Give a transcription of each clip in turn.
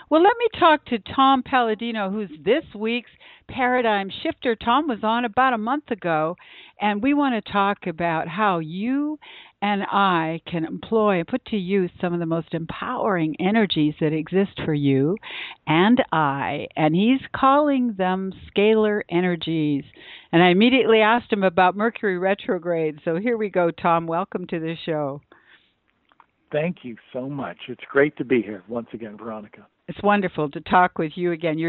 Well, let me talk to Tom Palladino, who's this week's paradigm shifter. Tom was on about a month ago, and we want to talk about how you and I can employ and put to use some of the most empowering energies that exist for you and I. And he's calling them scalar energies. And I immediately asked him about Mercury retrograde. So here we go, Tom. Welcome to the show. Thank you so much. It's great to be here once again, Veronica. It's wonderful to talk with you again.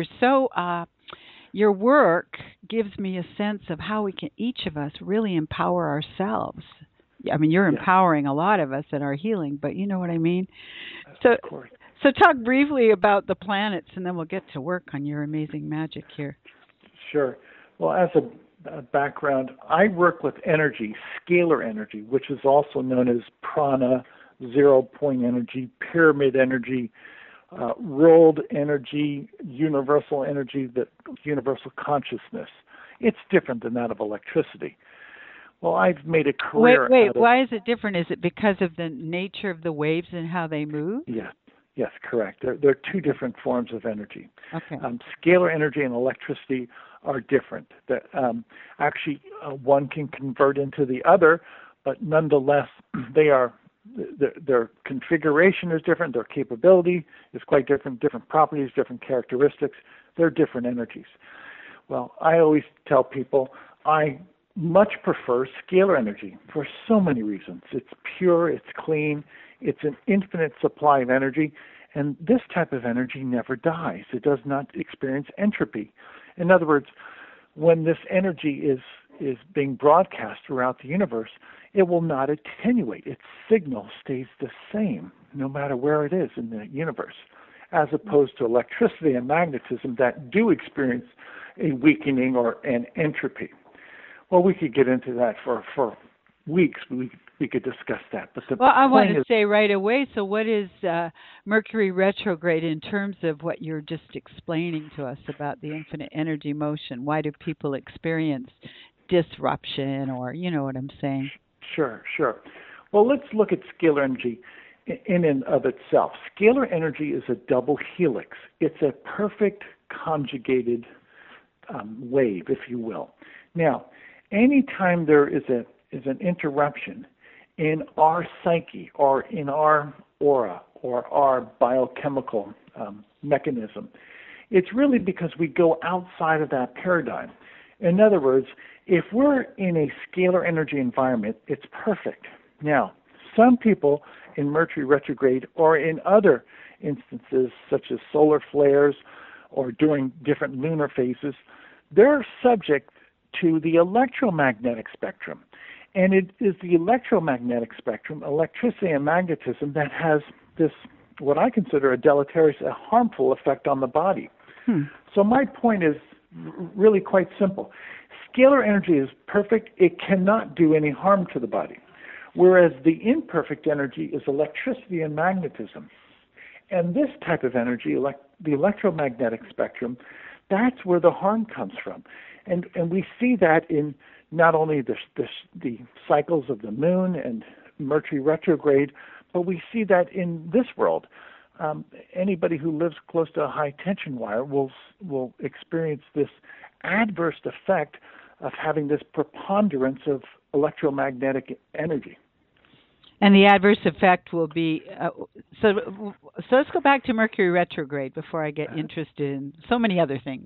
Your work gives me a sense of how we can, each of us, really empower ourselves. I mean, you're empowering a lot of us in our healing, but you know what I mean? Of course. So talk briefly about the planets, and then we'll get to work on your amazing magic here. Sure. Well, as a background, I work with energy, scalar energy, which is also known as prana, zero-point energy, pyramid energy, rolled energy, universal consciousness. It's different than that of electricity. Well, I've made a career. Wait. Why is it different? Is it because of the nature of the waves and how they move? Yes, correct. There are two different forms of energy. Okay. Scalar energy and electricity are different. Actually, one can convert into the other, but nonetheless, their configuration is different, their capability is quite different, different properties, different characteristics. They're different energies. Well, I always tell people I much prefer scalar energy for so many reasons. It's pure, it's clean, it's an infinite supply of energy, and this type of energy never dies. It does not experience entropy. In other words, when this energy is being broadcast throughout the universe, it will not attenuate. Its signal stays the same no matter where it is in the universe, as opposed to electricity and magnetism that do experience a weakening or an entropy. Well, we could get into that for weeks. We could discuss that. But I want to say right away, so what is Mercury retrograde in terms of what you're just explaining to us about the infinite energy motion? Why do people experience disruption, or you know what I'm saying? Sure. Well, let's look at scalar energy in and of itself. Scalar energy is a double helix. It's a perfect conjugated wave, if you will. Now, anytime there is an interruption in our psyche or in our aura or our biochemical mechanism, it's really because we go outside of that paradigm. In other words, if we're in a scalar energy environment, it's perfect. Now, some people in Mercury retrograde or in other instances, such as solar flares or during different lunar phases, they're subject to the electromagnetic spectrum. And it is the electromagnetic spectrum, electricity and magnetism, that has this, what I consider a deleterious, a harmful effect on the body. So my point is really quite simple. Scalar energy is perfect. It cannot do any harm to the body. Whereas the imperfect energy is electricity and magnetism. And this type of energy, the electromagnetic spectrum, that's where the harm comes from. And we see that in not only the cycles of the moon and Mercury retrograde, but we see that in this world. Anybody who lives close to a high tension wire will experience this adverse effect of having this preponderance of electromagnetic energy. And the adverse effect will be, so let's go back to Mercury retrograde before I get interested in so many other things.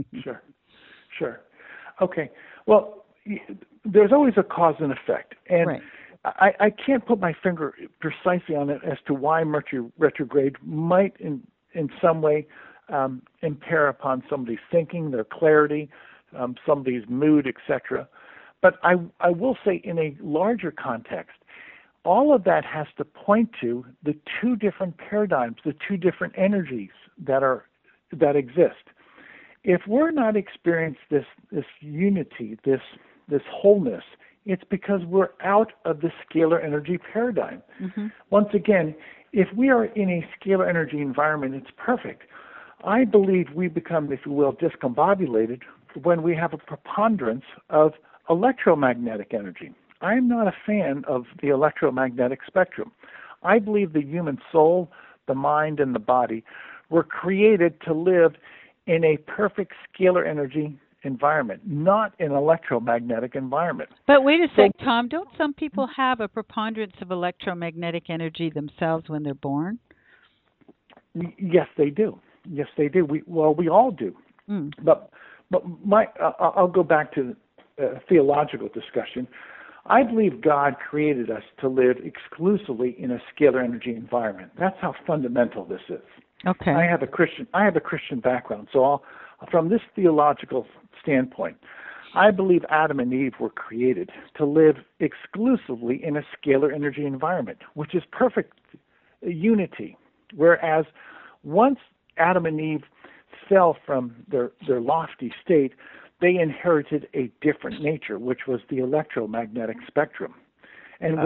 Sure. Okay. Well, there's always a cause and effect. And right. I can't put my finger precisely on it as to why Mercury retrograde might in some way impair upon somebody's thinking, their clarity, somebody's mood, etc. But I will say in a larger context, all of that has to point to the two different paradigms, the two different energies that exist. If we're not experiencing this unity, this wholeness, it's because we're out of the scalar energy paradigm. Mm-hmm. Once again, if we are in a scalar energy environment, it's perfect. I believe we become, if you will, discombobulated when we have a preponderance of electromagnetic energy. I'm not a fan of the electromagnetic spectrum. I believe the human soul, the mind, and the body were created to live in a perfect scalar energy environment, not an electromagnetic environment. But wait a sec, Tom. Don't some people have a preponderance of electromagnetic energy themselves when they're born? Yes, they do. Yes, they do. We all do. Mm. But I'll go back to the theological discussion. I believe God created us to live exclusively in a scalar energy environment. That's how fundamental this is. Okay. I have a Christian background, so from this theological standpoint, I believe Adam and Eve were created to live exclusively in a scalar energy environment, which is perfect unity. Whereas once Adam and Eve fell from their lofty state, they inherited a different nature, which was the electromagnetic spectrum. And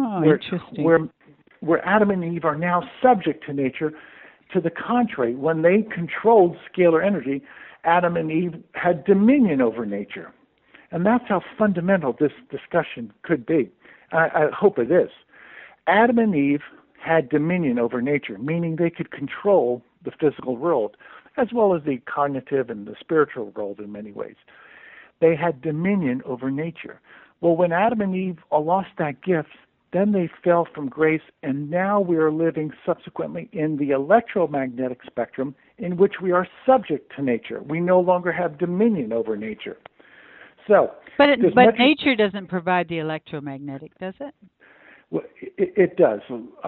where Adam and Eve are now subject to nature, to the contrary, when they controlled scalar energy, Adam and Eve had dominion over nature. And that's how fundamental this discussion could be. I hope it is. Adam and Eve had dominion over nature, meaning they could control the physical world, as well as the cognitive and the spiritual world in many ways. They had dominion over nature. Well, when Adam and Eve lost that gift, then they fell from grace, and now we are living subsequently in the electromagnetic spectrum in which we are subject to nature. We no longer have dominion over nature. So, but nature doesn't provide the electromagnetic, does it? Well, it does.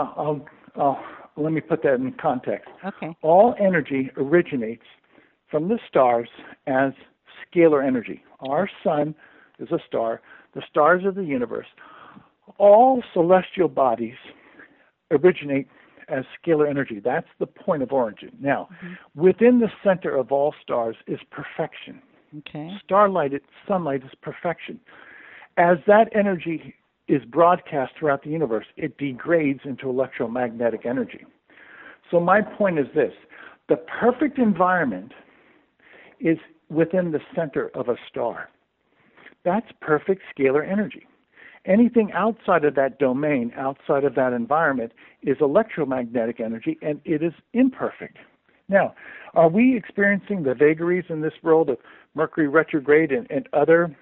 Let me put that in context. Okay. All energy originates from the stars as scalar energy. Our sun is a star. The stars of the universe. All celestial bodies originate as scalar energy. That's the point of origin. Now, within the center of all stars is perfection. Okay. Sunlight is perfection. As that energy is broadcast throughout the universe, it degrades into electromagnetic energy. So my point is this: the perfect environment is within the center of a star. That's perfect scalar energy. Anything outside of that domain, outside of that environment, is electromagnetic energy, and it is imperfect. Now, are we experiencing the vagaries in this world of Mercury retrograde and other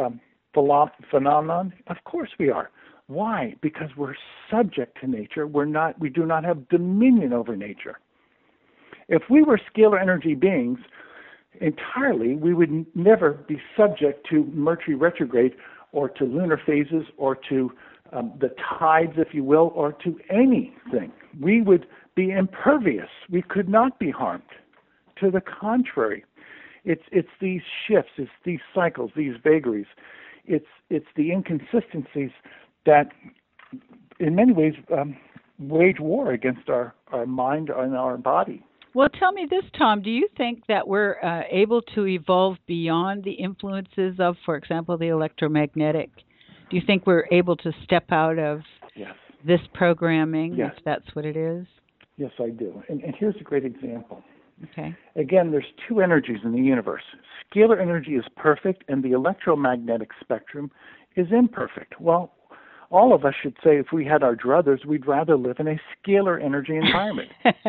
phenomenon? Of course we are. Why? Because we're subject to nature. We do not have dominion over nature. If we were scalar energy beings entirely, we would never be subject to Mercury retrograde or to lunar phases or to the tides, if you will, or to anything. We would be impervious. We could not be harmed. To the contrary, it's these shifts, it's these cycles, these vagaries, it's the inconsistencies that, in many ways, wage war against our mind and our body. Well, tell me this, Tom. Do you think that we're able to evolve beyond the influences of, for example, the electromagnetic? Do you think we're able to step out of this programming, if that's what it is? Yes, I do. And here's a great example. Okay. Again, there's two energies in the universe. Scalar energy is perfect, and the electromagnetic spectrum is imperfect. Well, all of us should say, if we had our druthers, we'd rather live in a scalar energy environment.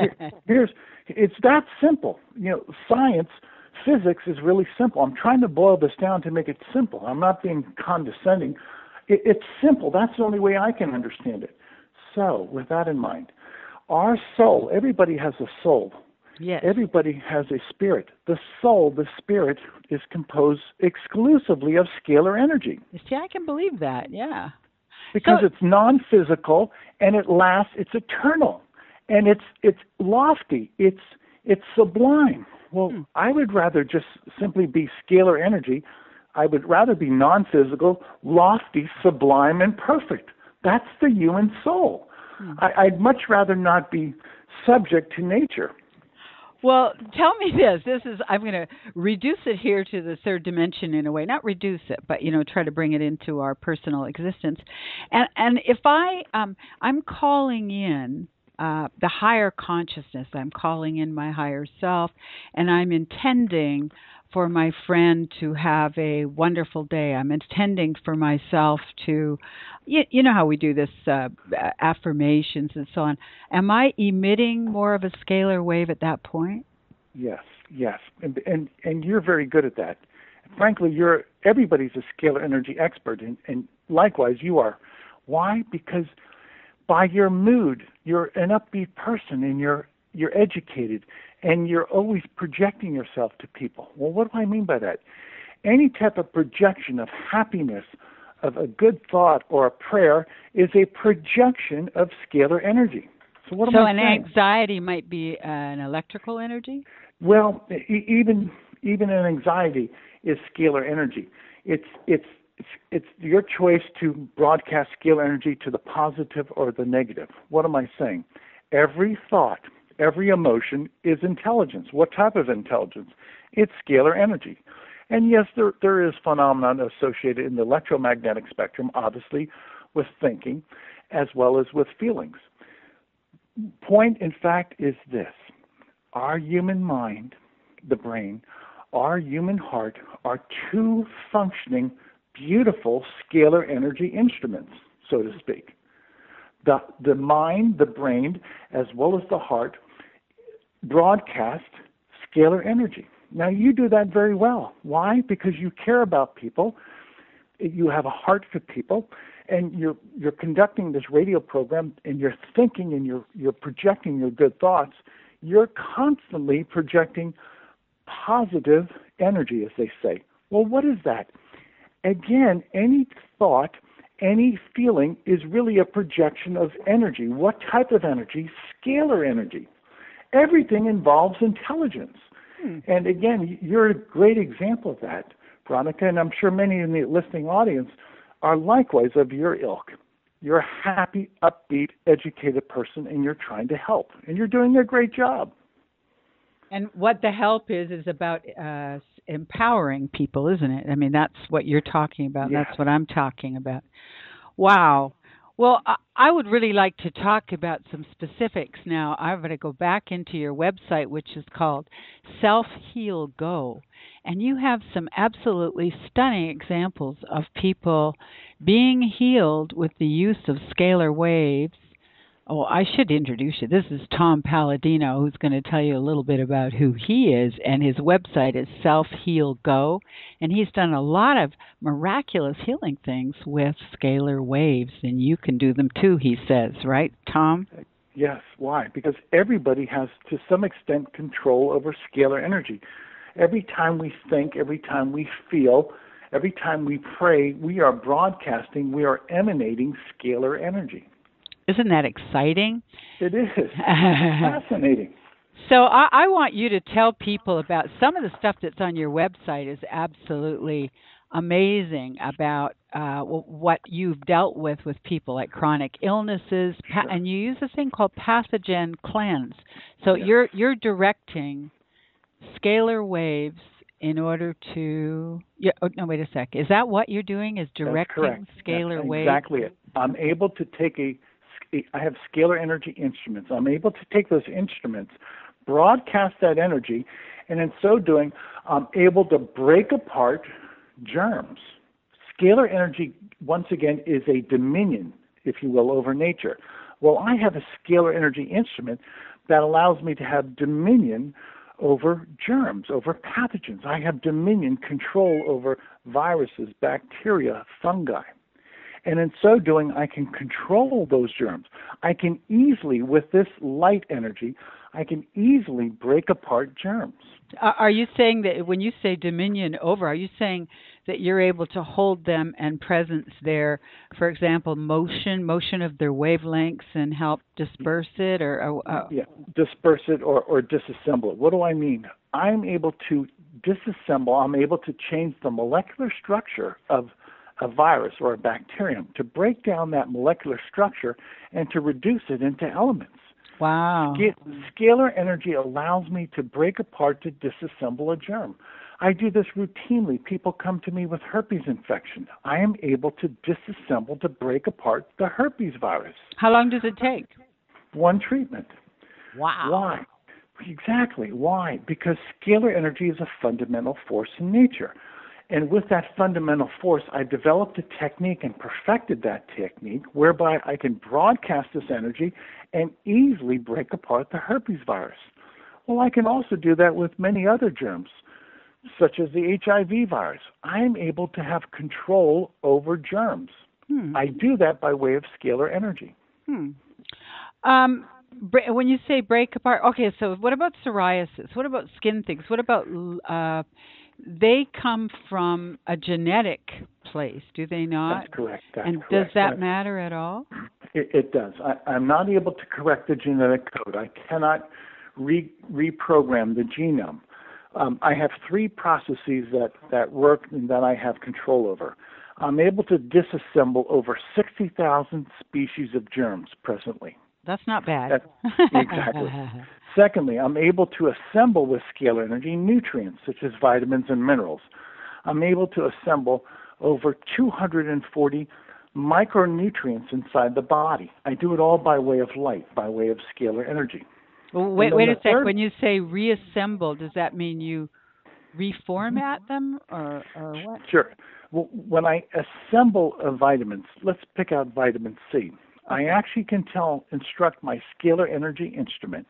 It's that simple. Science, physics is really simple. I'm trying to boil this down to make it simple. I'm not being condescending. It's simple. That's the only way I can understand it. So, with that in mind, our soul, everybody has a soul. Yes. Everybody has a spirit. The soul, the spirit, is composed exclusively of scalar energy. See, I can believe that, yeah. Because it's non-physical, and it lasts, it's eternal, and it's lofty, it's sublime. Well, I would rather just simply be scalar energy. I would rather be non-physical, lofty, sublime, and perfect. That's the human soul. I'd much rather not be subject to nature. Well, tell me this. I'm going to reduce it here to the third dimension in a way. Not reduce it, but, try to bring it into our personal existence. And if I'm calling in the higher consciousness, I'm calling in my higher self, and I'm intending for my friend to have a wonderful day. I'm intending for myself to, you know how we do this, affirmations and so on. Am I emitting more of a scalar wave at that point? Yes, yes, and you're very good at that. Frankly, everybody's a scalar energy expert, and likewise you are. Why? Because by your mood, you're an upbeat person, and you're educated, and you're always projecting yourself to people. Well, what do I mean by that? Any type of projection of happiness, of a good thought or a prayer, is a projection of scalar energy. So what am I saying? So an anxiety might be an electrical energy? Well, even an anxiety is scalar energy. It's your choice to broadcast scalar energy to the positive or the negative. What am I saying? Every thought, every emotion is intelligence. What type of intelligence? It's scalar energy. And yes, there is phenomenon associated in the electromagnetic spectrum, obviously, with thinking as well as with feelings. Point, in fact, is this. Our human mind, the brain, our human heart are two functioning, beautiful scalar energy instruments, so to speak. The mind, the brain, as well as the heart, broadcast scalar energy. Now, you do that very well. Why? Because you care about people, you have a heart for people, and you're conducting this radio program, and you're thinking and you're projecting your good thoughts. You're constantly projecting positive energy, as they say. Well, what is that? Again, any thought, any feeling is really a projection of energy. What type of energy? Scalar energy. Everything involves intelligence. And again, you're a great example of that, Veronica, and I'm sure many in the listening audience are likewise of your ilk. You're a happy, upbeat, educated person, and you're trying to help, and you're doing a great job. And what the help is about empowering people, isn't it? I mean, that's what you're talking about. Yes. That's what I'm talking about. Wow. Well, I would really like to talk about some specifics now. I'm going to go back into your website, which is called Self Heal Go. And you have some absolutely stunning examples of people being healed with the use of scalar waves. Oh, I should introduce you. This is Tom Palladino, who's going to tell you a little bit about who he is, and his website is Self Heal Go, and he's done a lot of miraculous healing things with scalar waves, and you can do them too, he says, right, Tom? Yes. Why? Because everybody has, to some extent, control over scalar energy. Every time we think, every time we feel, every time we pray, we are broadcasting, we are emanating scalar energy. Isn't that exciting? It is. Fascinating. So I want you to tell people about some of the stuff that's on your website is absolutely amazing about what you've dealt with people like chronic illnesses, Sure. and you use this thing called pathogen cleanse. So Yes. you're directing scalar waves in order to. Yeah, oh, no, wait a sec. Is that what you're doing? Is directing scalar waves? Exactly it. I'm able to take I have scalar energy instruments. I'm able to take those instruments, broadcast that energy, and in so doing, I'm able to break apart germs. Scalar energy, once again, is a dominion, if you will, over nature. Well, I have a scalar energy instrument that allows me to have dominion over germs, over pathogens. I have dominion, control over viruses, bacteria, fungi. And in so doing, I can control those germs. I can easily, with this light energy, I can easily break apart germs. Are you saying that when you say dominion over, are you saying that you're able to hold them and presence their, for example, motion of their wavelengths and help disperse it? Yeah, disperse it or disassemble it. What do I mean? I'm able to disassemble, I'm able to change the molecular structure of a virus or a bacterium, to break down that molecular structure and to reduce it into elements. Wow. Scalar energy allows me to break apart, to disassemble a germ. I do this routinely. People come to me with herpes infection. I am able to disassemble, to break apart the herpes virus. How long does it take? One treatment. Wow. Why? Exactly. Why? Because scalar energy is a fundamental force in nature. And with that fundamental force, I developed a technique and perfected that technique whereby I can broadcast this energy and easily break apart the herpes virus. Well, I can also do that with many other germs, such as the HIV virus. I'm able to have control over germs. I do that by way of scalar energy. When you say break apart, okay, so what about psoriasis? What about skin things? What about, they come from a genetic place, do they not? That's correct. And does that matter at all? It does. I'm not able to correct the genetic code. I cannot reprogram the genome. I have three processes that work and that I have control over. I'm able to disassemble over 60,000 species of germs presently. That's not bad. Exactly. Secondly, I'm able to assemble with scalar energy nutrients such as vitamins and minerals. I'm able to assemble over 240 micronutrients inside the body. I do it all by way of light, by way of scalar energy. Well, wait a sec. When you say reassemble, does that mean you reformat them or what? Sure. Well, when I assemble vitamins, let's pick out vitamin C. I actually can instruct my scalar energy instrument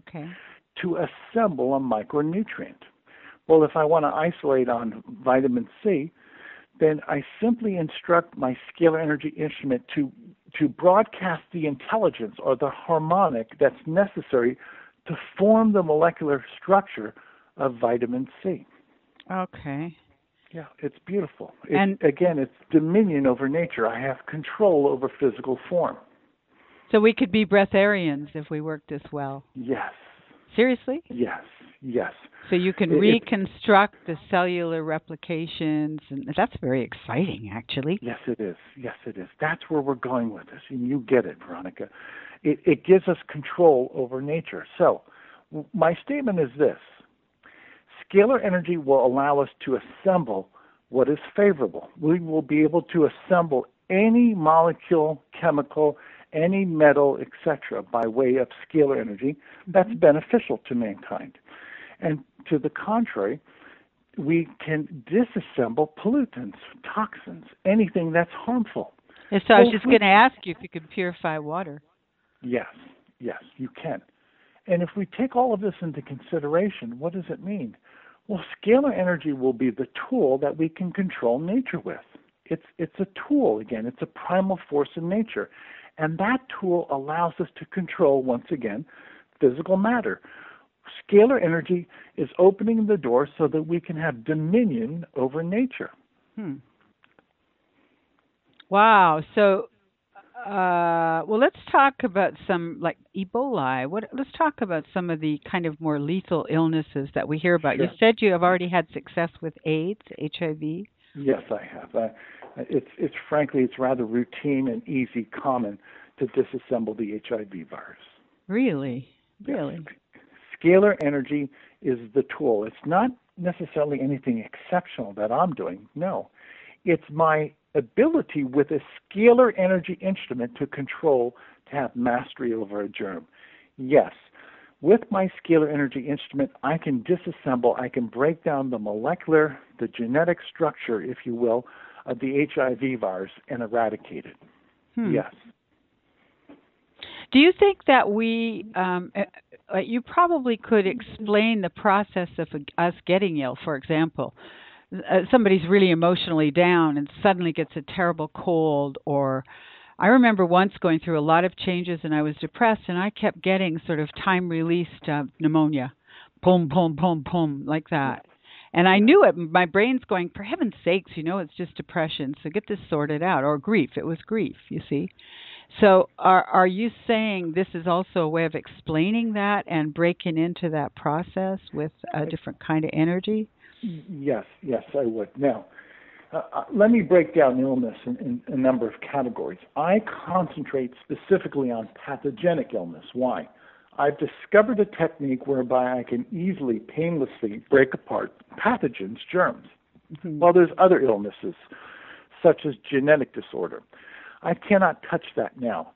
to assemble a micronutrient. Well, if I want to isolate on vitamin C, then I simply instruct my scalar energy instrument to broadcast the intelligence or the harmonic that's necessary to form the molecular structure of vitamin C. Okay. Yeah, it's beautiful. Again, it's dominion over nature. I have control over physical form. So we could be breatharians if we worked this well. Yes. Seriously? Yes. So you can reconstruct the cellular replications, and that's very exciting, actually. Yes, it is. That's where we're going with this, and you get it, Veronica. It gives us control over nature. So my statement is this. Scalar energy will allow us to assemble what is favorable. We will be able to assemble any molecule, chemical, any metal, etc., by way of scalar energy that's beneficial to mankind. And to the contrary, we can disassemble pollutants, toxins, anything that's harmful. And so I was just going to ask you if you could purify water. Yes, you can. And if we take all of this into consideration, what does it mean? Well, scalar energy will be the tool that we can control nature with. It's a tool, again. It's a primal force in nature. And that tool allows us to control, once again, physical matter. Scalar energy is opening the door so that we can have dominion over nature. Wow. So, well, let's talk about some, like Ebola. Let's talk about some of the kind of more lethal illnesses that we hear about. Sure. You said you have already had success with AIDS, HIV. Yes, I have. It's frankly, it's rather routine and easy, common to disassemble the HIV virus. Really? Yes. Scalar energy is the tool. It's not necessarily anything exceptional that I'm doing. No. It's my ability with a scalar energy instrument to control, to have mastery over a germ. Yes. With my scalar energy instrument, I can disassemble, I can break down the molecular, the genetic structure, if you will, of the HIV virus and eradicate it. Yes. Do you think that you probably could explain the process of us getting ill, for example? Somebody's really emotionally down and suddenly gets a terrible cold, or I remember once going through a lot of changes and I was depressed and I kept getting sort of time-released pneumonia, boom, boom, boom, boom, like that. And I knew it. My brain's going, for heaven's sakes, it's just depression, so get this sorted out. Or grief. It was grief, you see. So are you saying this is also a way of explaining that and breaking into that process with a different kind of energy? Yes, I would. Now, let me break down illness in a number of categories. I concentrate specifically on pathogenic illness. Why? I've discovered a technique whereby I can easily, painlessly break apart pathogens, germs. While there's other illnesses, such as genetic disorder. I cannot touch that now.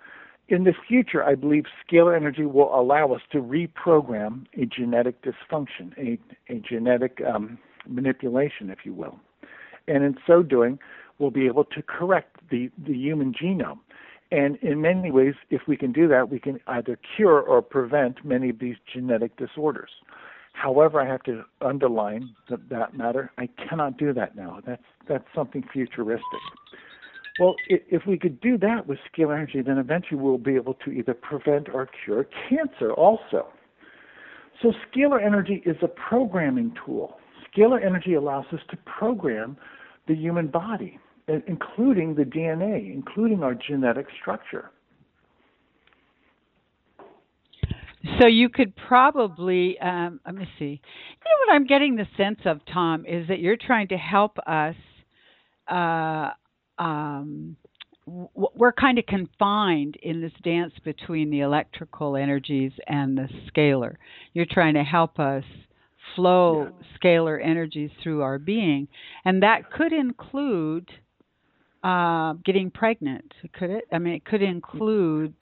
In the future, I believe scalar energy will allow us to reprogram a genetic dysfunction, a genetic manipulation, if you will. And in so doing, we'll be able to correct the human genome. And in many ways, if we can do that, we can either cure or prevent many of these genetic disorders. However, I have to underline that matter, I cannot do that now. That's something futuristic. Well, if we could do that with scalar energy, then eventually we'll be able to either prevent or cure cancer also. So scalar energy is a programming tool. Scalar energy allows us to program the human body, including the DNA, including our genetic structure. So you could probably, let me see. You know what I'm getting the sense of, Tom, is that you're trying to help us. We're kind of confined in this dance between the electrical energies and the scalar. You're trying to help us flow scalar energies through our being, and that could include getting pregnant, could it? I mean, it could include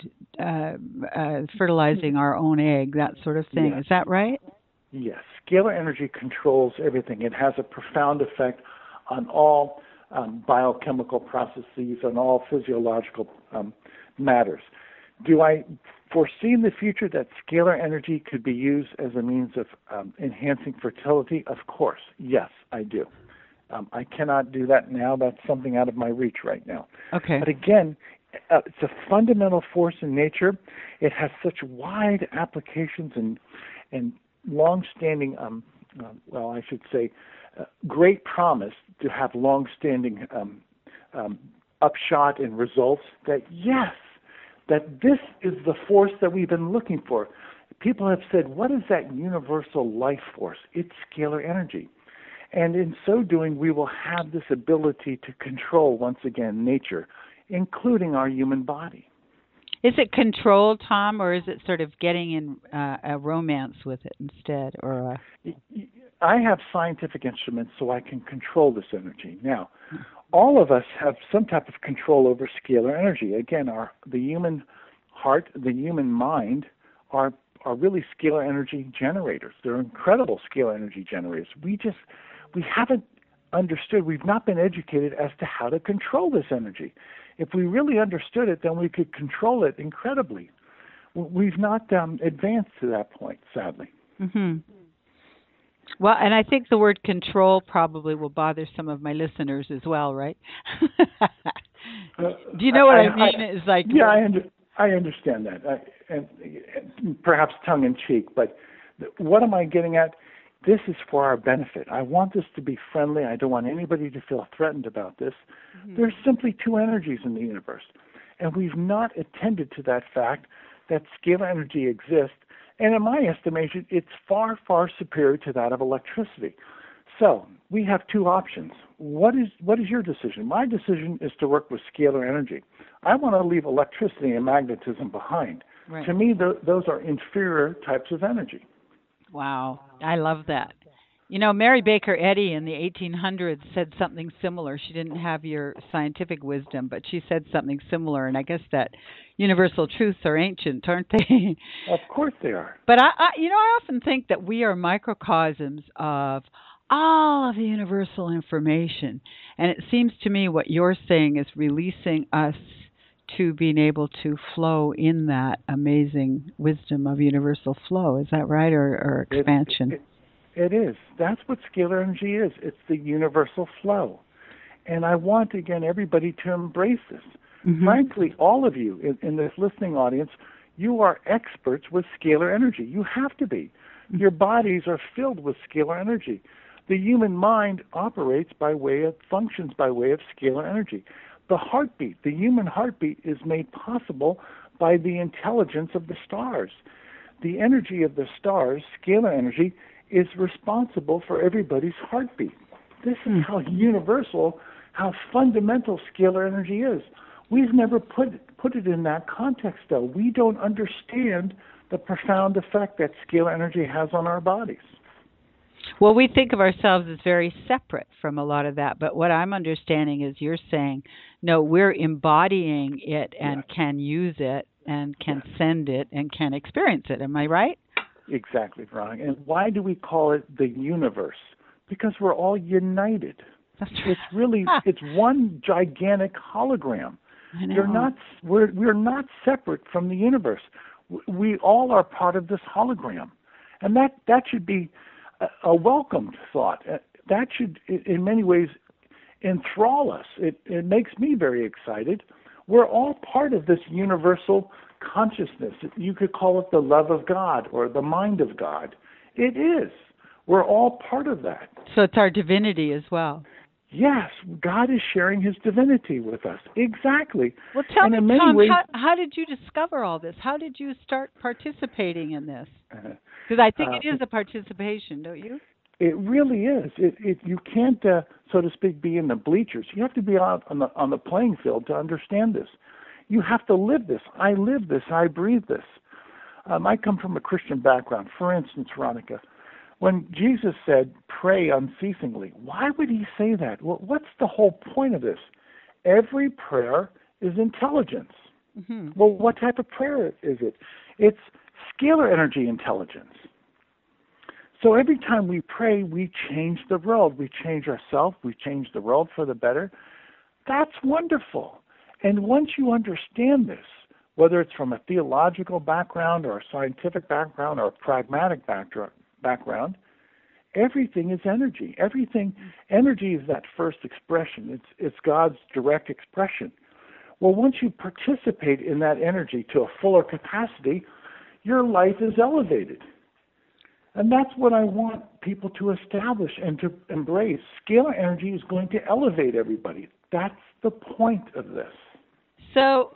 fertilizing our own egg, that sort of thing. Yes. Is that right? Yes. Scalar energy controls everything. It has a profound effect on all biochemical processes and all physiological matters. Do I foresee in the future that scalar energy could be used as a means of enhancing fertility? Of course. Yes, I do. I cannot do that now. That's something out of my reach right now. Okay. But again, it's a fundamental force in nature. It has such wide applications and long-standing, well, I should say, great promise to have long-standing upshot and results that, yes, that this is the force that we've been looking for. People have said, what is that universal life force? It's scalar energy. And in so doing, we will have this ability to control, once again, nature, including our human body. Is it controlled, Tom, or is it sort of getting in a romance with it instead? Or I have scientific instruments so I can control this energy. Now, all of us have some type of control over scalar energy. Again, the human heart, the human mind are really scalar energy generators. They're incredible scalar energy generators. We haven't understood, we've not been educated as to how to control this energy. If we really understood it, then we could control it incredibly. We've not advanced to that point, sadly. Mm-hmm. Well, and I think the word control probably will bother some of my listeners as well, right? Do you know what I mean? It's like, yeah, I understand that, and perhaps tongue in cheek. But what am I getting at? This is for our benefit. I want this to be friendly. I don't want anybody to feel threatened about this. Mm-hmm. There's simply two energies in the universe, and we've not attended to that fact that scalar energy exists. And in my estimation, it's far, far superior to that of electricity. So we have two options. What is your decision? My decision is to work with scalar energy. I want to leave electricity and magnetism behind. Right. To me, those are inferior types of energy. Wow. I love that. You know, Mary Baker Eddy in the 1800s said something similar. She didn't have your scientific wisdom, but she said something similar. And I guess that universal truths are ancient, aren't they? Of course they are. But I often think that we are microcosms of all of the universal information. And it seems to me what you're saying is releasing us to being able to flow in that amazing wisdom of universal flow. Is that right? Or expansion? It is. That's what scalar energy is. It's the universal flow. And I want, again, everybody to embrace this. Mm-hmm. Frankly, all of you in this listening audience, you are experts with scalar energy. You have to be. Mm-hmm. Your bodies are filled with scalar energy. The human mind functions by way of scalar energy. The heartbeat, the human heartbeat, is made possible by the intelligence of the stars. The energy of the stars, scalar energy, is responsible for everybody's heartbeat. This is how universal, how fundamental scalar energy is. We've never put it in that context, though. We don't understand the profound effect that scalar energy has on our bodies. Well, we think of ourselves as very separate from a lot of that, but what I'm understanding is you're saying, no, we're embodying it and can use it and can Yes. send it and can experience it. Am I right? Exactly, Veronica. And why do we call it the universe? Because we're all united. That's right. It's really it's one gigantic hologram. I know. We're not separate from the universe. We all are part of this hologram, and that should be a welcomed thought. That should, in many ways, enthrall us. It makes me very excited. We're all part of this universal consciousness. You could call it the love of God or the mind of God. It is. We're all part of that. So it's our divinity as well. Yes, God is sharing his divinity with us. Exactly. Well, tell and me, in many Tom, ways, how did you discover all this? How did you start participating in this? Because I think it is a participation, don't you? It really is. You can't, so to speak, be in the bleachers. You have to be out on the playing field to understand this. You have to live this. I live this. I breathe this. I come from a Christian background. For instance, Veronica, when Jesus said, pray unceasingly, why would he say that? Well, what's the whole point of this? Every prayer is intelligence. Mm-hmm. Well, what type of prayer is it? It's scalar energy intelligence. So every time we pray, we change the world. We change ourselves. We change the world for the better. That's wonderful. And once you understand this, whether it's from a theological background or a scientific background or a pragmatic background, everything is energy. Energy is that first expression. It's God's direct expression. Well, once you participate in that energy to a fuller capacity, your life is elevated. And that's what I want people to establish and to embrace. Scalar energy is going to elevate everybody. That's the point of this. So,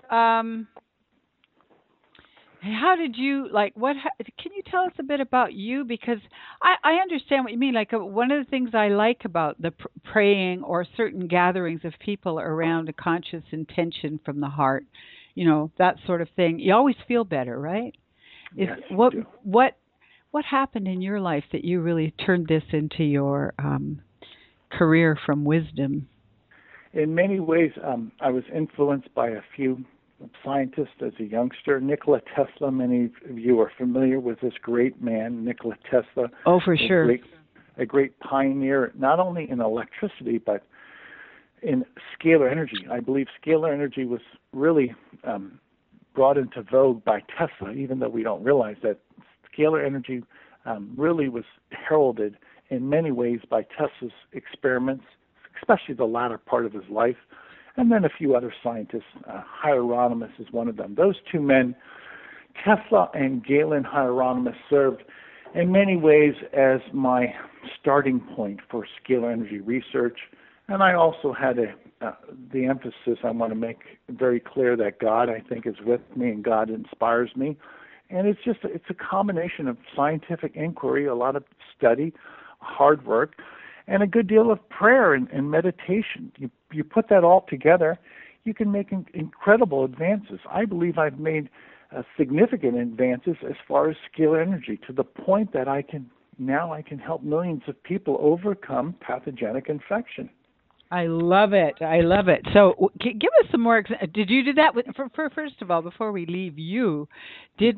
how did you, can you tell us a bit about you? Because I understand what you mean. Like, one of the things I like about the praying or certain gatherings of people around a conscious intention from the heart, that sort of thing, you always feel better, right? Yes, you do. What happened in your life that you really turned this into your career from wisdom? In many ways, I was influenced by a few scientists as a youngster. Nikola Tesla, many of you are familiar with this great man, Nikola Tesla. Oh, for sure. A great pioneer, not only in electricity, but in scalar energy. I believe scalar energy was really brought into vogue by Tesla, even though we don't realize that scalar energy really was heralded in many ways by Tesla's experiments, especially the latter part of his life, and then a few other scientists. Hieronymus is one of them. Those two men, Tesla and Galen Hieronymus, served in many ways as my starting point for scalar energy research. And I also had the emphasis, I want to make very clear that God, I think, is with me and God inspires me. And it's a combination of scientific inquiry, a lot of study, hard work, and a good deal of prayer and meditation. You put that all together, you can make incredible advances. I believe I've made significant advances as far as scalar energy, to the point that I can help millions of people overcome pathogenic infection. I love it. So give us some more. Did you do that? First of all, before we leave you, did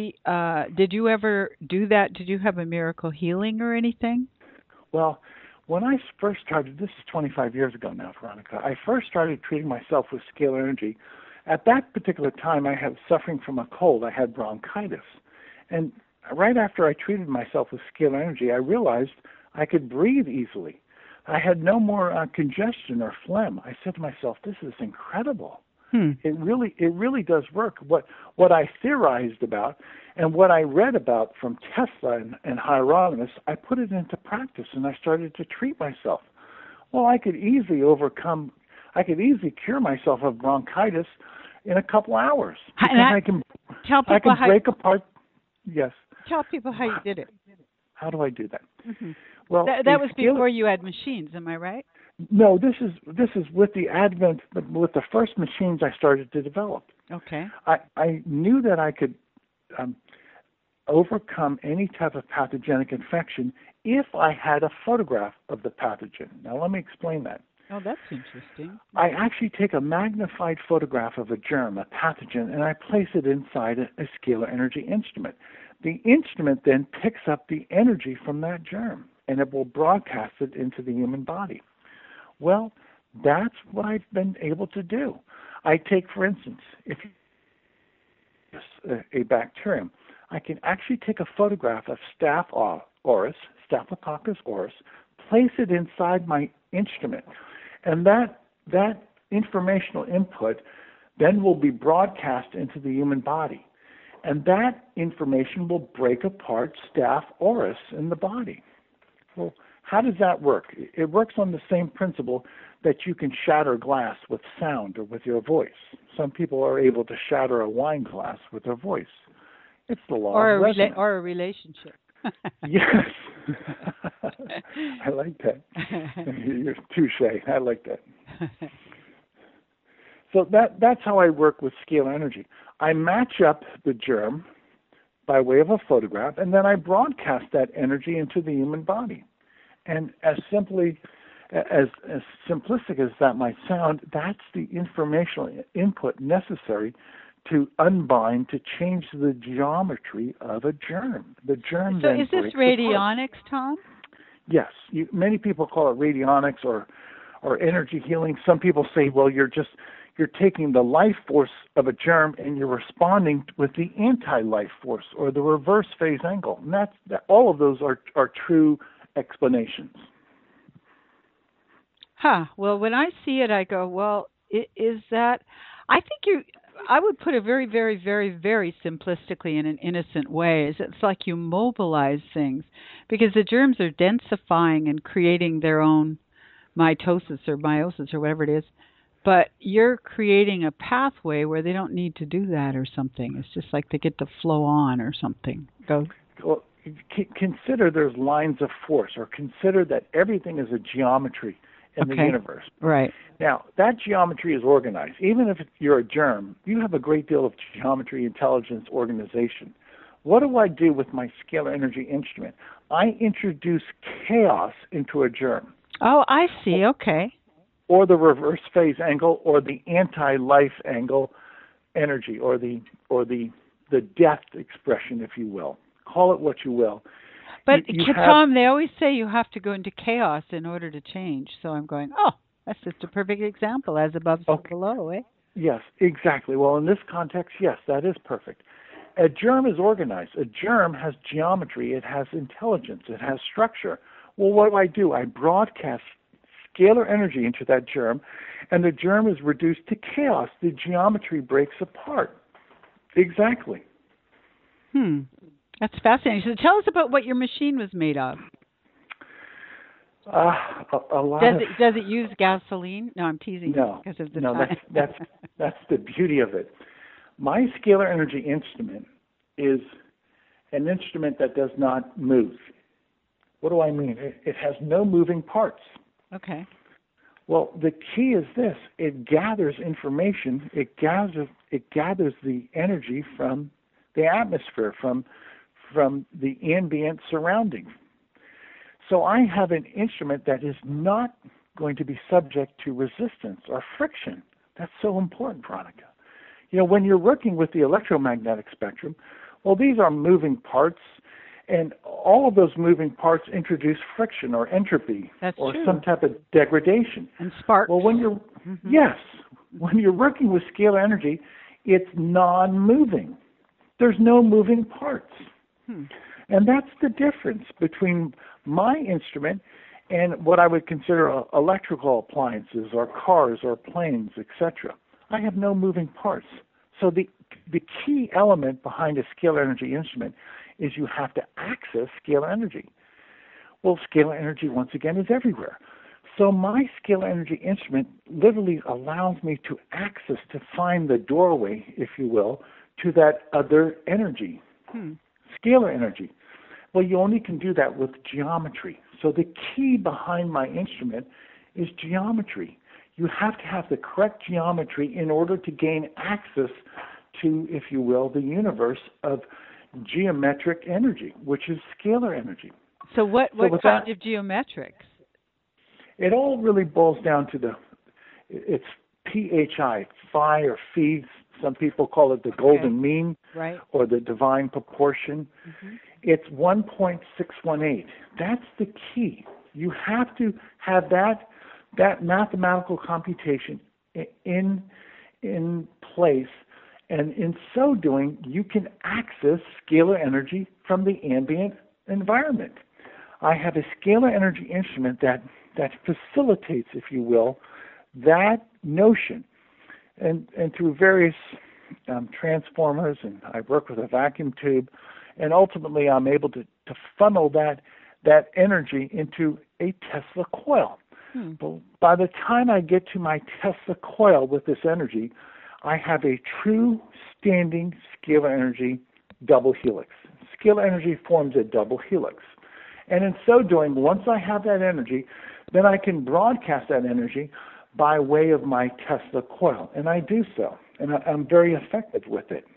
you ever do that? Did you have a miracle healing or anything? Well, when I first started, this is 25 years ago now, Veronica, I first started treating myself with scalar energy. At that particular time, I was suffering from a cold. I had bronchitis. And right after I treated myself with scalar energy, I realized I could breathe easily. I had no more congestion or phlegm. I said to myself, this is incredible. It really does work. What I theorized about and what I read about from Tesla and Hieronymus, I put it into practice, and I started to treat myself. Well, I could easily cure myself of bronchitis in a couple hours. Because I can break apart. Yes. Tell people how you did it. How do I do that? Mm-hmm. Well, that was before you had machines, am I right? No, this is with the advent, with the first machines I started to develop. Okay. I knew that I could overcome any type of pathogenic infection if I had a photograph of the pathogen. Now, let me explain that. Oh, that's interesting. I actually take a magnified photograph of a germ, a pathogen, and I place it inside a scalar energy instrument. The instrument then picks up the energy from that germ, and it will broadcast it into the human body. Well, that's what I've been able to do. I take, for instance, if a bacterium, I can actually take a photograph of Staphylococcus aureus, place it inside my instrument, and that informational input then will be broadcast into the human body. And that information will break apart Staph aureus in the body. Well, how does that work? It works on the same principle that you can shatter glass with sound or with your voice. Some people are able to shatter a wine glass with their voice. It's the law of resonance. Or a relationship. Yes. I like that. You're touche. I like that. So that's how I work with scalar energy. I match up the germ by way of a photograph, and then I broadcast that energy into the human body. And as simplistic as that might sound, that's the informational input necessary to unbind, to change the geometry of a germ. The germ So then is this radionics, Tom? Yes. Many people call it radionics or energy healing. Some people say, well, you're taking the life force of a germ and you're responding with the anti-life force or the reverse phase angle. And all of those are true explanations. Well, when I see it, I go, well, is that... I would put it very, very, very, very simplistically in an innocent way. It's like you mobilize things because the germs are densifying and creating their own mitosis or meiosis or whatever it is. But you're creating a pathway where they don't need to do that or something. It's just like they get to flow on or something. Go. Well, consider there's lines of force, or consider that everything is a geometry in the universe. Right. Now, that geometry is organized. Even if you're a germ, you have a great deal of geometry, intelligence, organization. What do I do with my scalar energy instrument? I introduce chaos into a germ. Oh, I see. Okay. Or the reverse phase angle, or the anti-life angle energy, or the death expression, if you will. Call it what you will. But Tom, they always say you have to go into chaos in order to change. So I'm going, oh, that's just a perfect example, as above, so below, eh? Yes, exactly. Well, in this context, yes, that is perfect. A germ is organized. A germ has geometry. It has intelligence. It has structure. Well, what do? I broadcast scalar energy into that germ, and the germ is reduced to chaos. The geometry breaks apart. Exactly. That's fascinating. So tell us about what your machine was made of. A lot. Does it use gasoline? No, I'm teasing. No, because of the no. time. That's the beauty of it. My scalar energy instrument is an instrument that does not move. What do I mean? It has no moving parts. Okay. Well, the key is this: it gathers information. It gathers the energy from the atmosphere, from the ambient surroundings. So I have an instrument that is not going to be subject to resistance or friction. That's so important, Veronica. When you're working with the electromagnetic spectrum, well, these are moving parts, and all of those moving parts introduce friction or entropy. That's or true. Some type of degradation. And sparks. Well, when you're working with scalar energy, it's non-moving. There's no moving parts. And that's the difference between my instrument and what I would consider electrical appliances or cars or planes, etc. I have no moving parts. So the key element behind a scalar energy instrument is you have to access scalar energy. Well, scalar energy, once again, is everywhere. So my scalar energy instrument literally allows me to access, to find the doorway, if you will, to that other energy, scalar energy. Well, you only can do that with geometry. So the key behind my instrument is geometry. You have to have the correct geometry in order to gain access to, if you will, the universe of geometric energy, which is scalar energy. So what kind of geometrics? It all really boils down to it's PHI, phi or phi. Some people call it the golden mean, right, or the divine proportion. Mm-hmm. It's 1.618. That's the key. You have to have that mathematical computation in place, and in so doing, you can access scalar energy from the ambient environment. I have a scalar energy instrument that facilitates, if you will, that notion. And through various transformers, and I work with a vacuum tube, and ultimately I'm able to funnel that energy into a Tesla coil. But by the time I get to my Tesla coil with this energy, I have a true standing scalar energy double helix. Scalar energy forms a double helix. And in so doing, once I have that energy, then I can broadcast that energy by way of my Tesla coil. And I do so. And I'm very effective with it.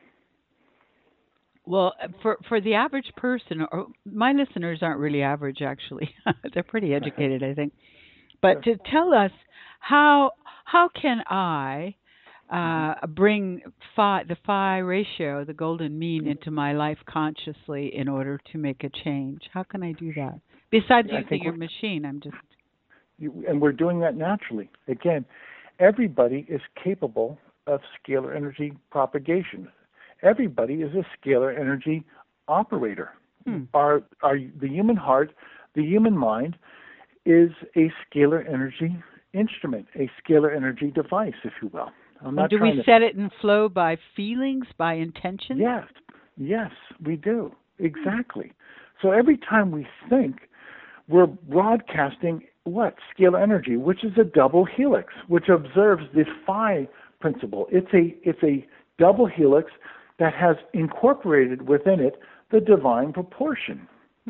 Well, for the average person, or my listeners aren't really average, actually. They're pretty educated, I think. But to tell us, how can I bring the phi ratio, the golden mean, into my life consciously in order to make a change? How can I do that? Besides using your machine, and we're doing that naturally. Again, everybody is capable of scalar energy propagation. Everybody is a scalar energy operator. The human heart, the human mind, is a scalar energy instrument, a scalar energy device, if you will. Do we set it in flow by feelings, by intention? Yes, we do. Exactly. So every time we think, we're broadcasting what? Scalar energy, which is a double helix, which observes the phi principle. It's a double helix that has incorporated within it the divine proportion,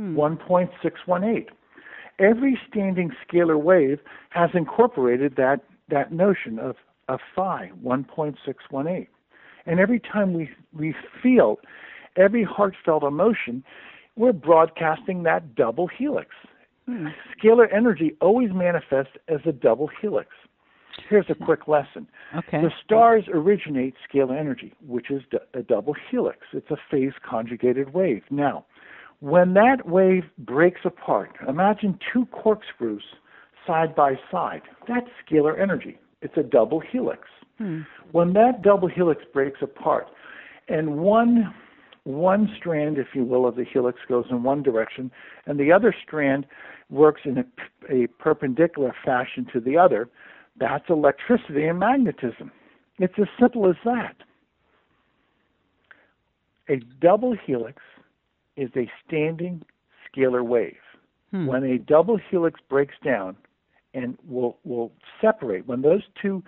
1.618. Every standing scalar wave has incorporated that notion of phi, 1.618. And every time we feel every heartfelt emotion, we're broadcasting that double helix. Scalar energy always manifests as a double helix. Here's a quick lesson. Okay. The stars originate scalar energy, which is a double helix. It's a phase conjugated wave. Now, when that wave breaks apart, imagine two corkscrews side by side. That's scalar energy. It's a double helix. When that double helix breaks apart, and one strand, if you will, of the helix goes in one direction, and the other strand works in a perpendicular fashion to the other, that's electricity and magnetism. It's as simple as that. A double helix is a standing scalar wave. When a double helix breaks down and will separate, when those two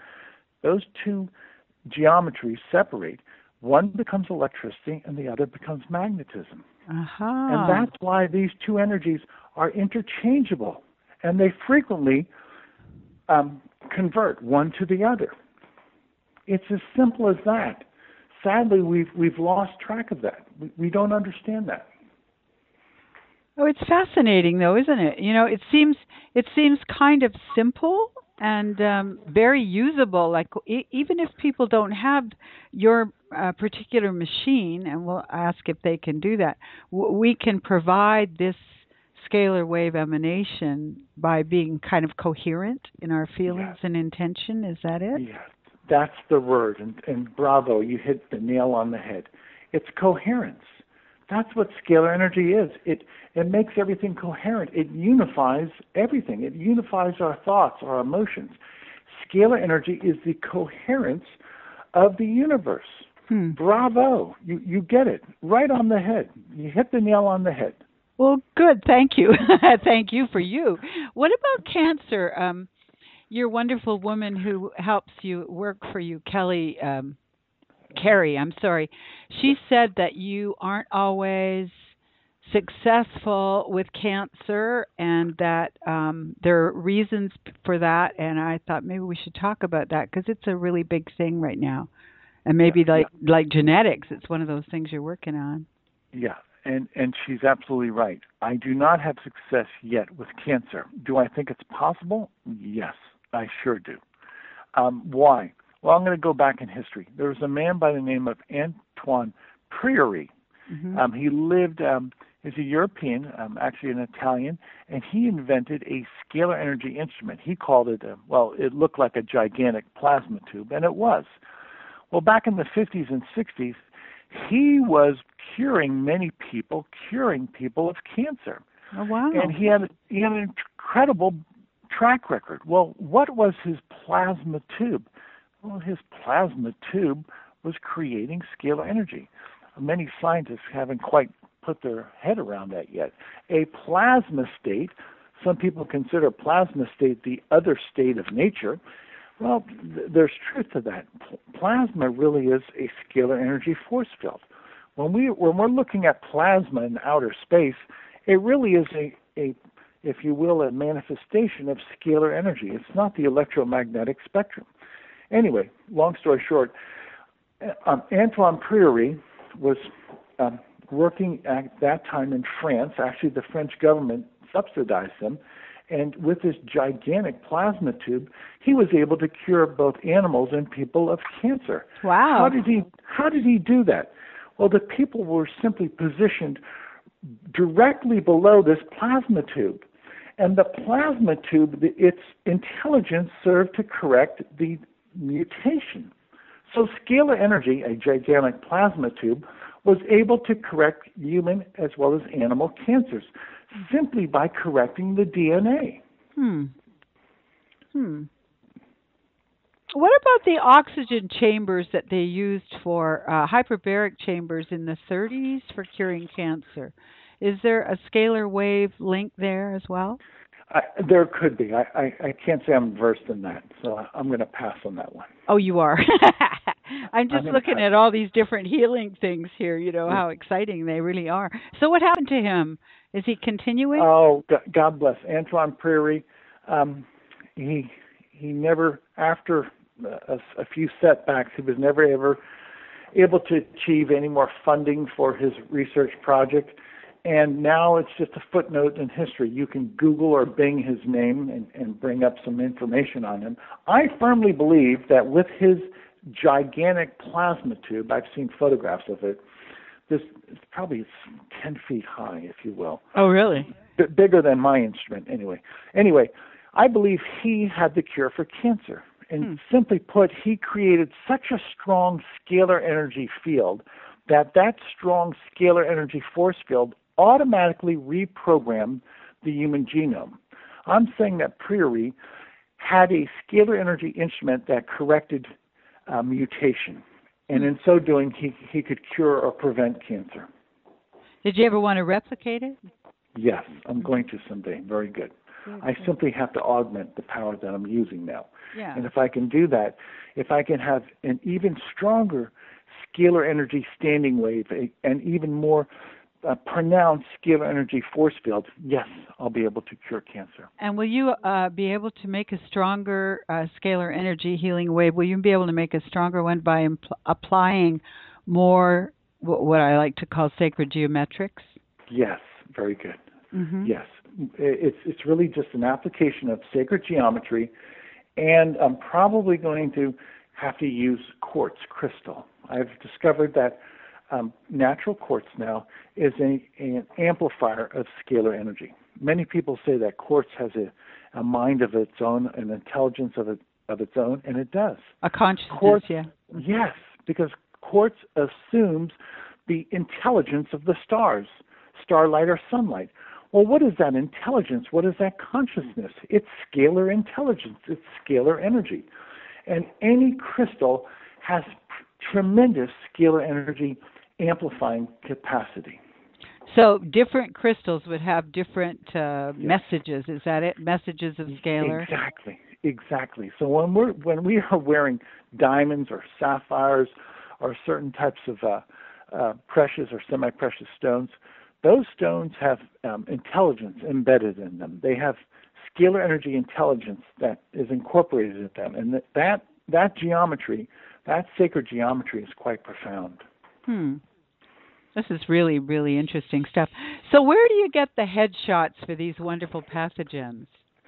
geometries separate, one becomes electricity and the other becomes magnetism. And that's why these two energies are interchangeable, and they frequently convert one to the other. It's as simple as that. Sadly, we've lost track of that. We don't understand that. Oh, it's fascinating, though, isn't it? You know, it seems kind of simple and very usable. Like even if people don't have your particular machine, and we'll ask if they can do that, we can provide this scalar wave emanation by being kind of coherent in our feelings and intention. Is that it? Yes, that's the word. And bravo, you hit the nail on the head. It's coherence. That's what scalar energy is. It makes everything coherent. It unifies everything. It unifies our thoughts, our emotions. Scalar energy is the coherence of the universe. Bravo. You get it right on the head. You hit the nail on the head. Well, good. Thank you. Thank you for you. What about cancer? Your wonderful woman who helps you work for you, Carrie, I'm sorry. She said that you aren't always successful with cancer and that there are reasons for that. And I thought maybe we should talk about that because it's a really big thing right now. And maybe like genetics, it's one of those things you're working on. Yeah. And she's absolutely right. I do not have success yet with cancer. Do I think it's possible? Yes, I sure do. Why? Well, I'm going to go back in history. There was a man by the name of Antoine Priori. Mm-hmm. He lived, he's a European, actually an Italian, and he invented a scalar energy instrument. He called it, it looked like a gigantic plasma tube, and it was. Well, back in the 50s and 60s, he was curing people of cancer. Oh, wow. And he had an incredible track record. Well, what was his plasma tube? Well, his plasma tube was creating scalar energy. Many scientists haven't quite put their head around that yet. A plasma state, some people consider plasma state the other state of nature. Well, there's truth to that. Plasma really is a scalar energy force field. When we're looking at plasma in outer space, it really is a if you will, a manifestation of scalar energy. It's not the electromagnetic spectrum. Anyway, long story short, Antoine Priori was working at that time in France. Actually, the French government subsidized him. And with this gigantic plasma tube, he was able to cure both animals and people of cancer. Wow. How did he do that? Well, the people were simply positioned directly below this plasma tube. And the plasma tube, its intelligence served to correct the mutation. So scalar energy, a gigantic plasma tube, was able to correct human as well as animal cancers simply by correcting the DNA. What about the oxygen chambers that they used for hyperbaric chambers in the 30s for curing cancer? Is there a scalar wave link there as well? There could be. I can't say I'm versed in that, so I'm going to pass on that one. Oh, you are. I'm just looking at all these different healing things here, how exciting they really are. So what happened to him? Is he continuing? Oh, God bless. Antoine Priori, he never, after a few setbacks, he was never ever able to achieve any more funding for his research project. And now it's just a footnote in history. You can Google or Bing his name and bring up some information on him. I firmly believe that with his gigantic plasma tube, I've seen photographs of it, this is probably 10 feet high, if you will. Oh, really? Bigger than my instrument, anyway. Anyway, I believe he had the cure for cancer. And simply put, he created such a strong scalar energy field that strong scalar energy force field automatically reprogrammed the human genome. I'm saying that Priori had a scalar energy instrument that corrected mutation. And in so doing, he could cure or prevent cancer. Did you ever want to replicate it? Yes, I'm going to someday. Very good. I simply have to augment the power that I'm using now. Yeah. And if I can do that, if I can have an even stronger scalar energy standing wave, and even more pronounced scalar energy force field, yes, I'll be able to cure cancer. And will you be able to make a stronger scalar energy healing wave? Will you be able to make a stronger one by applying more what I like to call sacred geometrics? Yes, very good. Yes. It's really just an application of sacred geometry, and I'm probably going to have to use quartz crystal. I've discovered that natural quartz now is an amplifier of scalar energy. Many people say that quartz has a mind of its own, an intelligence of its own, and it does. A consciousness, quartz, yeah. Yes, because quartz assumes the intelligence of the stars, starlight or sunlight. Well, what is that intelligence? What is that consciousness? It's scalar intelligence. It's scalar energy. And any crystal has tremendous scalar energy amplifying capacity. So different crystals would have different messages. Is that it? Messages of scalar? Exactly. So when we are wearing diamonds or sapphires or certain types of precious or semi-precious stones, those stones have intelligence embedded in them. They have scalar energy intelligence that is incorporated in them. And that geometry, that sacred geometry is quite profound. This is really, really interesting stuff. So, where do you get the headshots for these wonderful pathogens?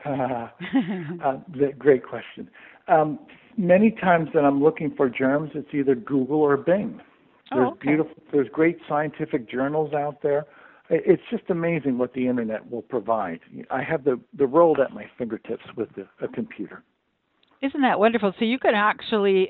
Great question. Many times that I'm looking for germs, it's either Google or Bing. Oh, okay. There's great scientific journals out there. It's just amazing what the internet will provide. I have the world at my fingertips with a computer. Isn't that wonderful? So you can actually,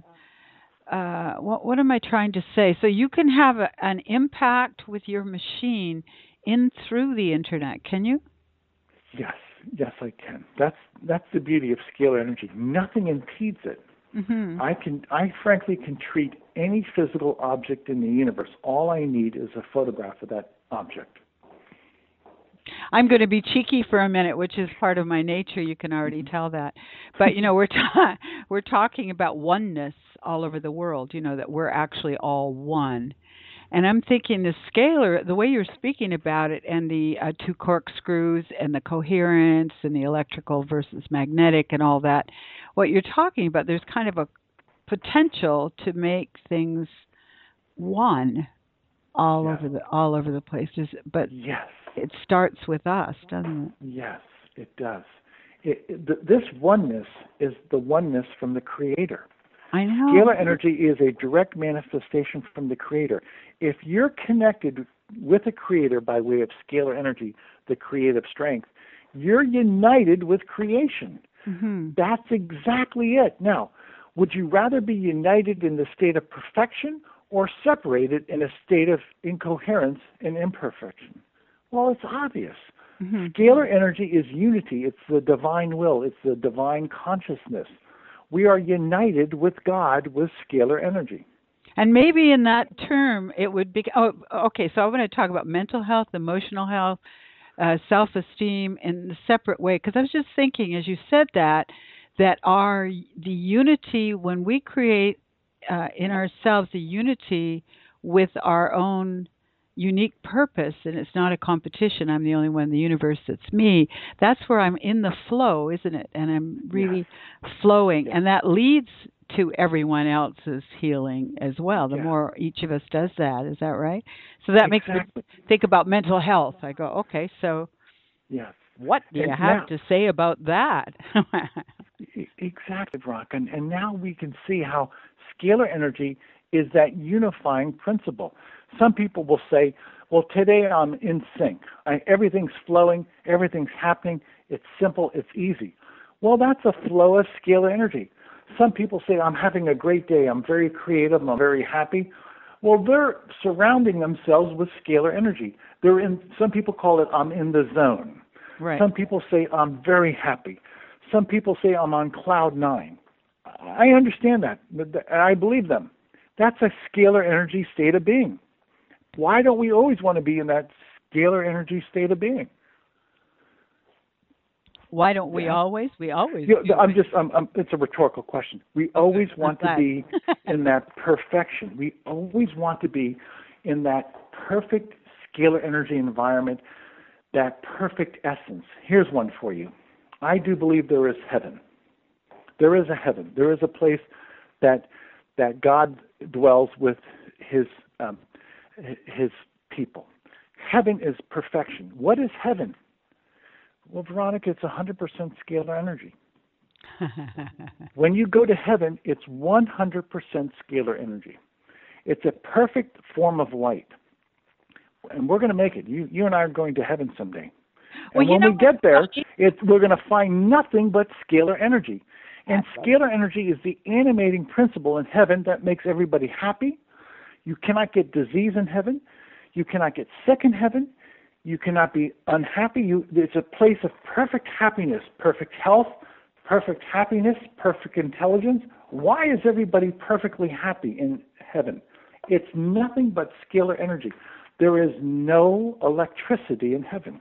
what am I trying to say? So you can have an impact with your machine in through the internet, can you? Yes, I can. That's the beauty of scalar energy. Nothing impedes it. Mm-hmm. I frankly can treat any physical object in the universe. All I need is a photograph of that object. I'm going to be cheeky for a minute, which is part of my nature. You can already tell that. But, we're talking about oneness all over the world, that we're actually all one. And I'm thinking the scalar, the way you're speaking about it, and the two corkscrews and the coherence and the electrical versus magnetic and all that, what you're talking about, there's kind of a potential to make things one all over the places. But yes, it starts with us, doesn't it? Yes, it does. This oneness is the oneness from the Creator. I know. Scalar energy is a direct manifestation from the Creator. If you're connected with the Creator by way of scalar energy, the creative strength, you're united with creation. Mm-hmm. That's exactly it. Now, would you rather be united in the state of perfection or separated in a state of incoherence and imperfection? Well, it's obvious. Mm-hmm. Scalar energy is unity. It's the divine will. It's the divine consciousness. We are united with God with scalar energy. And maybe in that term, it would be, okay, so I want to talk about mental health, emotional health, self-esteem in a separate way. Because I was just thinking, as you said that the unity, when we create in ourselves the unity with our own unique purpose, and it's not a competition, I'm the only one in the universe that's me, that's where I'm in the flow, isn't it? And I'm really flowing. And that leads to everyone else's healing as well, the more each of us does that. Is that right? So that makes me think about mental health. I go, okay, so what do you have to say about that? Exactly, Brock. And now we can see how scalar energy is that unifying principle. Some people will say, well, today I'm in sync. Everything's flowing, everything's happening, it's simple, it's easy. Well, that's a flow of scalar energy. Some people say, I'm having a great day, I'm very creative, I'm very happy. Well, they're surrounding themselves with scalar energy. Some people call it, I'm in the zone. Right. Some people say, I'm very happy. Some people say, I'm on cloud 9. I understand that, and I believe them. That's a scalar energy state of being. Why don't we always want to be in that scalar energy state of being? Why don't we always? We always. It's a rhetorical question. We always want to be in that perfection. We always want to be in that perfect scalar energy environment, that perfect essence. Here's one for you. I do believe there is heaven. There is a heaven. There is a place that God dwells with his people. Heaven is perfection. What is heaven? Well, Veronica, it's 100% scalar energy. When you go to heaven, it's 100% scalar energy. It's a perfect form of light. And we're going to make it. You and I are going to heaven someday. And when we get there, we're going to find nothing but scalar energy. And scalar energy is the animating principle in heaven that makes everybody happy. You cannot get disease in heaven. You cannot get sick in heaven. You cannot be unhappy. It's a place of perfect happiness, perfect health, perfect happiness, perfect intelligence. Why is everybody perfectly happy in heaven? It's nothing but scalar energy. There is no electricity in heaven.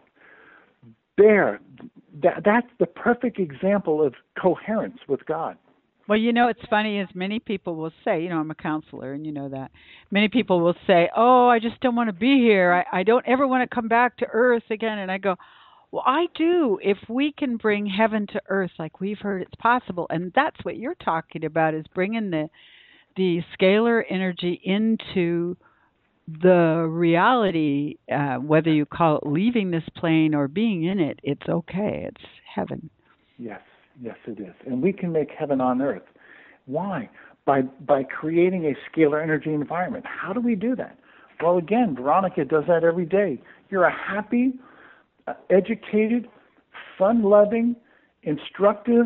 That's the perfect example of coherence with God. Well, it's funny, as many people will say, I'm a counselor, and you know that. Many people will say, oh, I just don't want to be here. I don't ever want to come back to earth again. And I go, well, I do. If we can bring heaven to earth like we've heard it's possible. And that's what you're talking about, is bringing the scalar energy into the reality, whether you call it leaving this plane or being in it, it's okay. It's heaven. Yes, yes, it is. And we can make heaven on earth. Why? By creating a scalar energy environment. How do we do that? Well, again, Veronica does that every day. You're a happy, educated, fun-loving, instructive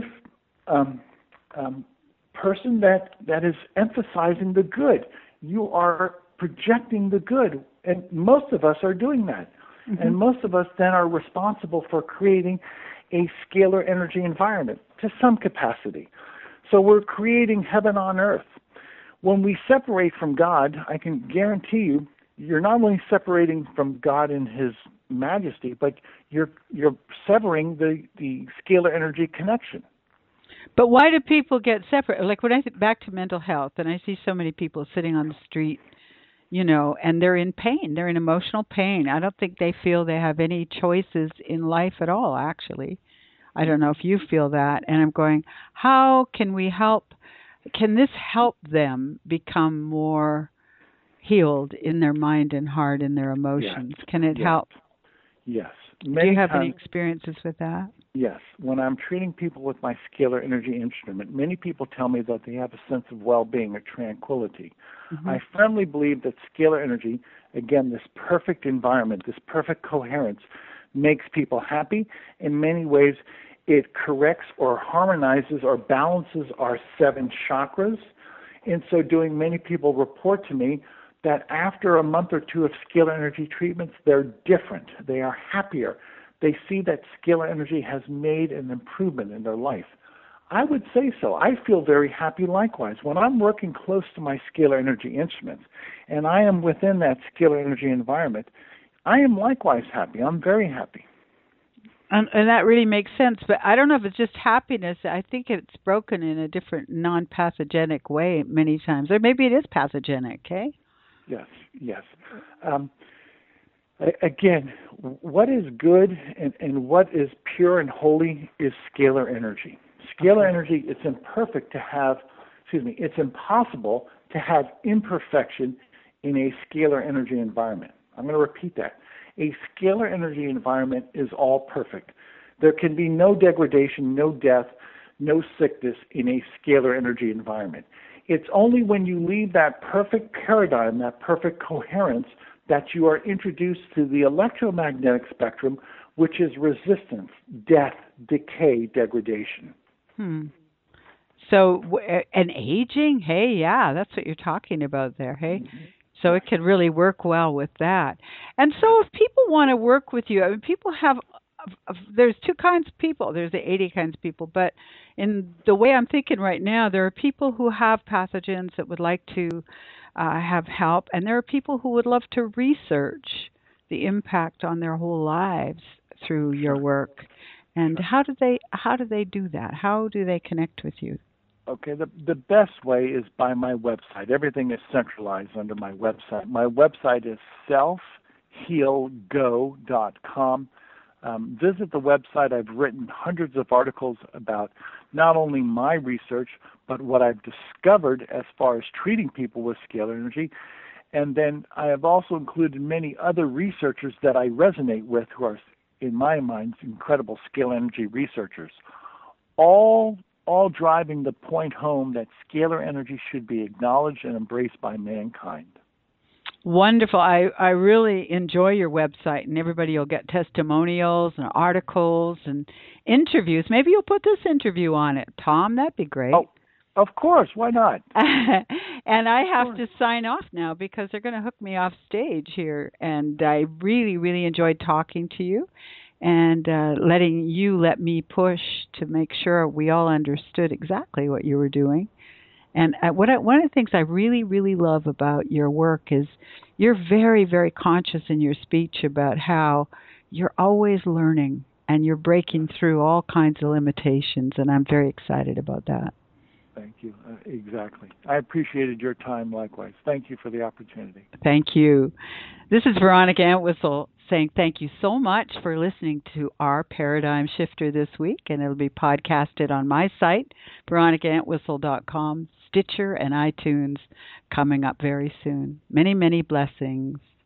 person that is emphasizing the good. You are projecting the good, and most of us are doing that. Mm-hmm. And most of us then are responsible for creating a scalar energy environment to some capacity. So we're creating heaven on earth. When we separate from God, I can guarantee you, you're not only separating from God in His majesty, but you're severing the scalar energy connection. But why do people get separate? Like when I think back to mental health, and I see so many people sitting on the street, and they're in pain. They're in emotional pain. I don't think they feel they have any choices in life at all, actually. I don't know if you feel that. And I'm going, how can we help? Can this help them become more healed in their mind and heart and their emotions? Yes. Can it help? Yes. Do you have any experiences with that? Yes. When I'm treating people with my scalar energy instrument, many people tell me that they have a sense of well-being or tranquility. Mm-hmm. I firmly believe that scalar energy, again, this perfect environment, this perfect coherence, makes people happy. In many ways, it corrects or harmonizes or balances our 7 chakras. In so doing, many people report to me that after a month or 2 of scalar energy treatments, they're different. They are happier. They see that scalar energy has made an improvement in their life. I would say so. I feel very happy likewise. When I'm working close to my scalar energy instruments and I am within that scalar energy environment, I am likewise happy. I'm very happy. And that really makes sense. But I don't know if it's just happiness. I think it's broken in a different non-pathogenic way many times. Or maybe it is pathogenic, okay? Yes. Again, what is good and what is pure and holy is scalar energy. Scalar energy, it's impossible to have imperfection in a scalar energy environment. I'm going to repeat that. A scalar energy environment is all perfect. There can be no degradation, no death, no sickness in a scalar energy environment. It's only when you leave that perfect paradigm, that perfect coherence, that you are introduced to the electromagnetic spectrum, which is resistance, death, decay, degradation. So, and aging, hey, yeah, that's what you're talking about there, hey? Mm-hmm. So it can really work well with that. And so if people want to work with you, I mean, people have, there's 2 kinds of people. There's the 80 kinds of people. But in the way I'm thinking right now, there are people who have pathogens that would like to have help. And there are people who would love to research the impact on their whole lives through your work. And how do they do that? How do they connect with you? Okay, the best way is by my website. Everything is centralized under my website. My website is selfhealgo.com. Visit the website. I've written hundreds of articles about not only my research, but what I've discovered as far as treating people with scalar energy. And then I have also included many other researchers that I resonate with who are, in my mind, incredible scalar energy researchers. All driving the point home that scalar energy should be acknowledged and embraced by mankind. Wonderful. I really enjoy your website, and everybody will get testimonials and articles and interviews. Maybe you'll put this interview on it, Tom. That'd be great. Oh, of course. Why not? And I have to sign off now because they're going to hook me off stage here. And I really, really enjoyed talking to you and let me push to make sure we all understood exactly what you were doing. And one of the things I really, really love about your work is you're very, very conscious in your speech about how you're always learning and you're breaking through all kinds of limitations, and I'm very excited about that. Thank you. Exactly. I appreciated your time likewise. Thank you for the opportunity. Thank you. This is Veronica Entwistle saying thank you so much for listening to our Paradigm Shifter this week, and it'll be podcasted on my site, veronicaentwistle.com, Stitcher, and iTunes, coming up very soon. Many, many blessings.